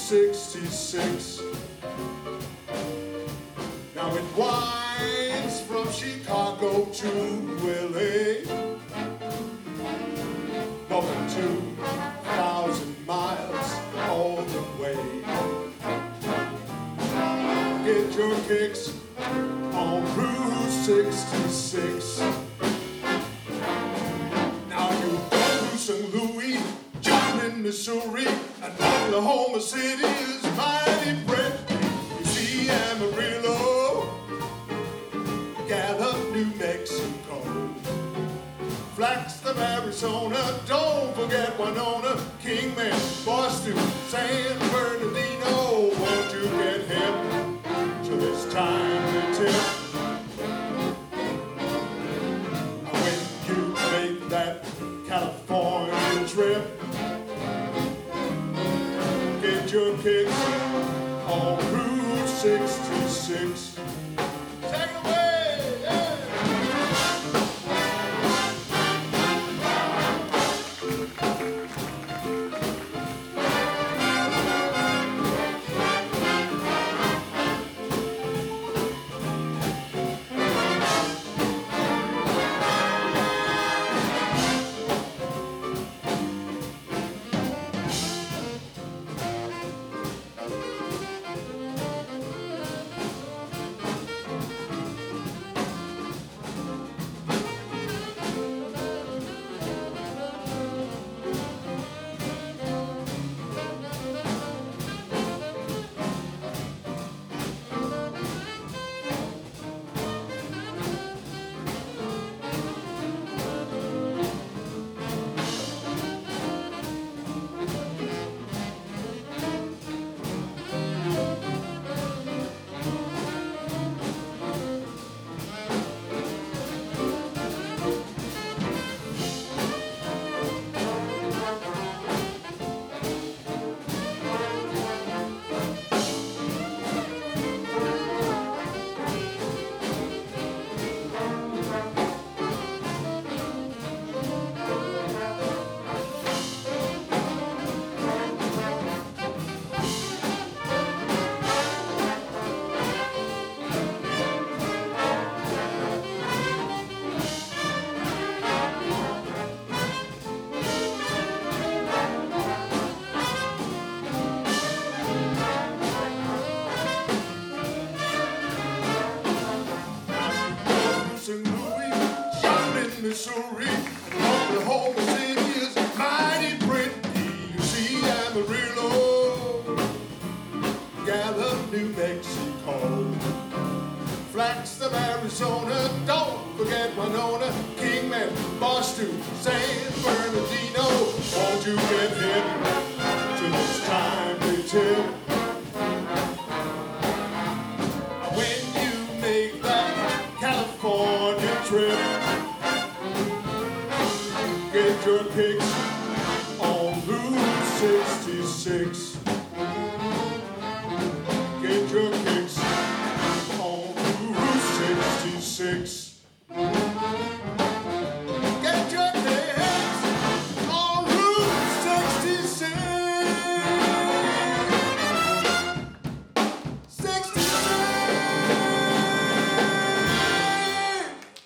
66. Now it winds from Chicago to LA, more than 2,000 miles all the way. Get your kicks on Route 66. Now you go to St. Louis, Joplin, Missouri, and Oklahoma City is mighty pretty. You see Amarillo, Gallup, New Mexico, Flagstaff, Arizona, don't forget Winona, Kingman, Boston, San Bernardino. Won't you get hip to this time to tip? When you make that California trip, get your kicks on Route 66. Take it away, yeah. St. Louis, Joplin, Missouri, and Oklahoma City is mighty pretty. You see Amarillo, Gallup, New Mexico, Flagstaff, Arizona, don't forget Winona, Kingman, Boston, San Bernardino. Won't you get hip to this time to tip? When you make that California trip, get your kicks